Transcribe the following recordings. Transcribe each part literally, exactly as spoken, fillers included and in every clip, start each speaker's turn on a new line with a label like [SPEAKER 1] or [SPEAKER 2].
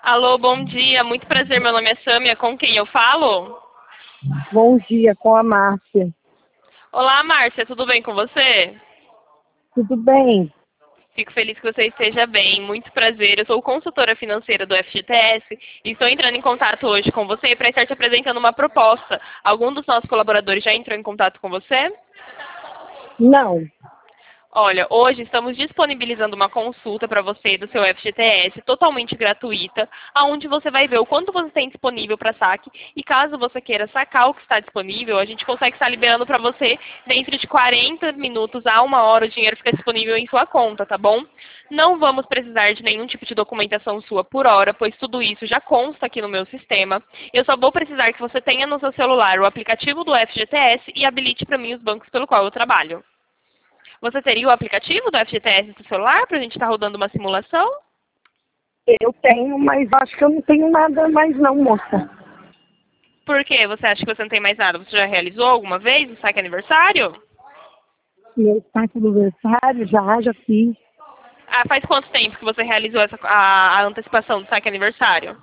[SPEAKER 1] Alô, bom dia. Muito prazer. Meu nome é Sâmia. Com quem eu falo?
[SPEAKER 2] Bom dia, com a Márcia.
[SPEAKER 1] Olá, Márcia. Tudo bem com você?
[SPEAKER 2] Tudo bem?
[SPEAKER 1] Fico feliz que você esteja bem. Muito prazer. Eu sou consultora financeira do F G T S e estou entrando em contato hoje com você para estar te apresentando uma proposta. Algum dos nossos colaboradores já entrou em contato com você?
[SPEAKER 2] Não.
[SPEAKER 1] Olha, hoje estamos disponibilizando uma consulta para você do seu F G T S totalmente gratuita, onde você vai ver o quanto você tem disponível para saque e caso você queira sacar o que está disponível, a gente consegue estar liberando para você dentro de quarenta minutos a uma hora o dinheiro fica disponível em sua conta, tá bom? Não vamos precisar de nenhum tipo de documentação sua por hora, pois tudo isso já consta aqui no meu sistema. Eu só vou precisar que você tenha no seu celular o aplicativo do F G T S e habilite para mim os bancos pelo qual eu trabalho. Você teria o aplicativo do F G T S no celular para a gente estar rodando uma simulação?
[SPEAKER 2] Eu tenho, mas acho que eu não tenho nada mais não, moça.
[SPEAKER 1] Por quê? Você acha que você não tem mais nada? Você já realizou alguma vez o saque aniversário?
[SPEAKER 2] Meu saque aniversário, já, já fiz.
[SPEAKER 1] Ah, faz quanto tempo que você realizou essa, a, a antecipação do saque aniversário?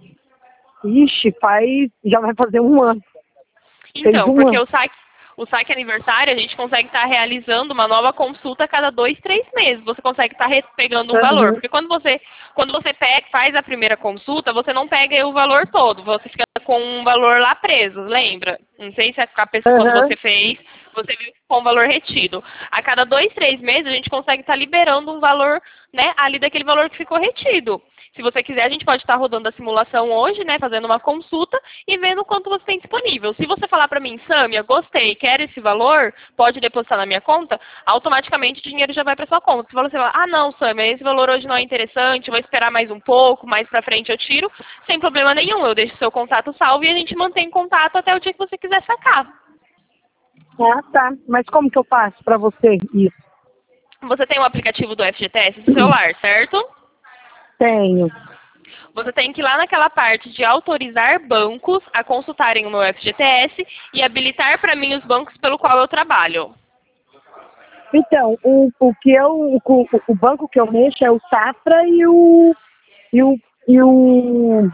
[SPEAKER 2] Ixi, faz, já vai fazer um ano. Fez
[SPEAKER 1] Então,
[SPEAKER 2] um
[SPEAKER 1] porque
[SPEAKER 2] ano.
[SPEAKER 1] o saque, o saque aniversário, a gente consegue estar realizando uma nova consulta a cada dois, três meses. Você consegue estar re- pegando um valor.
[SPEAKER 2] Uhum.
[SPEAKER 1] Porque quando você, quando você pega, faz a primeira consulta, você não pega o valor todo. Você fica com um valor lá preso, lembra? Não sei se a pessoa, quando
[SPEAKER 2] Uhum.
[SPEAKER 1] você fez, você viu com o valor retido. A cada dois, três meses, a gente consegue estar liberando um valor, né, ali daquele valor que ficou retido. Se você quiser, a gente pode estar rodando a simulação hoje, né, fazendo uma consulta e vendo quanto você tem disponível. Se você falar para mim, Sâmia, gostei, quero esse valor, pode depositar na minha conta, automaticamente o dinheiro já vai para sua conta. Se você falar, ah não, Sâmia, esse valor hoje não é interessante, vou esperar mais um pouco, mais para frente eu tiro, sem problema nenhum, eu deixo seu contato salvo e a gente mantém contato até o dia que você quiser sacar.
[SPEAKER 2] Ah, tá. Mas como que eu faço para você isso?
[SPEAKER 1] Você tem o aplicativo do F G T S no celular, certo?
[SPEAKER 2] Tenho.
[SPEAKER 1] Você tem que ir lá naquela parte de autorizar bancos a consultarem o meu F G T S e habilitar para mim os bancos pelo qual eu trabalho.
[SPEAKER 2] Então, o, o que eu, o, o banco que eu mexo é o Safra e o e o e o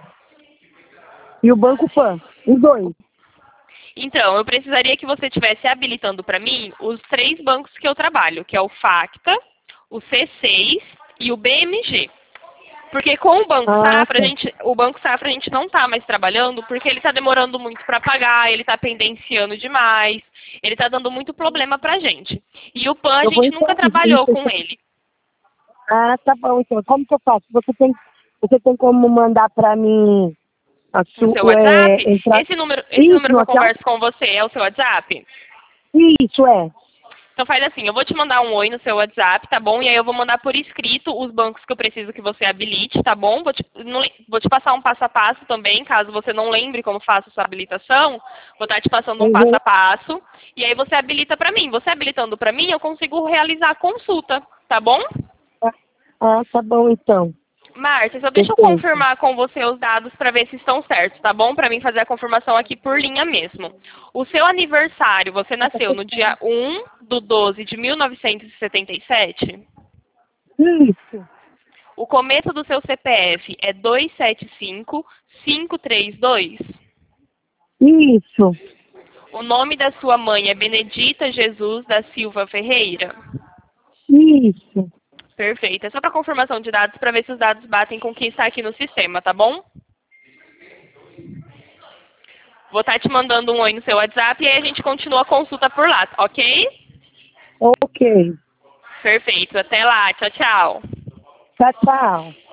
[SPEAKER 2] e o Banco Pan, os dois.
[SPEAKER 1] Então, eu precisaria que você estivesse habilitando para mim os três bancos que eu trabalho, que é o Facta, o C seis e o B M G. Porque com o Banco
[SPEAKER 2] Ah,
[SPEAKER 1] Safra, a
[SPEAKER 2] tá.
[SPEAKER 1] gente, o Banco Safra a gente não está mais trabalhando porque ele está demorando muito para pagar, ele está pendenciando demais, ele está dando muito problema para a gente. E o Pan a
[SPEAKER 2] Eu vou
[SPEAKER 1] gente nunca trabalhou
[SPEAKER 2] entender.
[SPEAKER 1] com ele.
[SPEAKER 2] Ah, tá bom, então. Como que eu faço? Você tem, você tem como mandar para mim a
[SPEAKER 1] No seu
[SPEAKER 2] sua,
[SPEAKER 1] WhatsApp?
[SPEAKER 2] é, entrar...
[SPEAKER 1] Esse número, esse
[SPEAKER 2] Isso,
[SPEAKER 1] número
[SPEAKER 2] no
[SPEAKER 1] que eu
[SPEAKER 2] WhatsApp?
[SPEAKER 1] converso com você é o seu WhatsApp?
[SPEAKER 2] Isso, é.
[SPEAKER 1] Então faz assim, eu vou te mandar um oi no seu WhatsApp, tá bom? E aí eu vou mandar por escrito os bancos que eu preciso que você habilite, tá bom? Vou te, não le- vou te passar um passo a passo também, caso você não lembre como faço sua habilitação. Vou estar te passando um passo
[SPEAKER 2] Uhum.
[SPEAKER 1] a passo. E aí você habilita pra mim. Você habilitando pra mim, eu consigo realizar a consulta, tá bom?
[SPEAKER 2] Ah, tá bom, então.
[SPEAKER 1] Márcia, só deixa eu
[SPEAKER 2] Perfeito.
[SPEAKER 1] confirmar com você os dados para ver se estão certos, tá bom? Para mim fazer a confirmação aqui por linha mesmo. O seu aniversário, você nasceu no dia um do doze de mil novecentos e setenta e sete?
[SPEAKER 2] Isso,
[SPEAKER 1] O começo do seu C P F é dois sete cinco cinco três dois?
[SPEAKER 2] isso,
[SPEAKER 1] O nome da sua mãe é Benedita Jesus da Silva Ferreira?
[SPEAKER 2] isso.
[SPEAKER 1] Perfeito. É só para confirmação de dados para ver se os dados batem com o que está aqui no sistema, tá bom? Vou estar te mandando um oi no seu WhatsApp e aí a gente continua a consulta por lá, ok?
[SPEAKER 2] Ok.
[SPEAKER 1] Perfeito. Até lá. Tchau, tchau.
[SPEAKER 2] Tchau, tchau.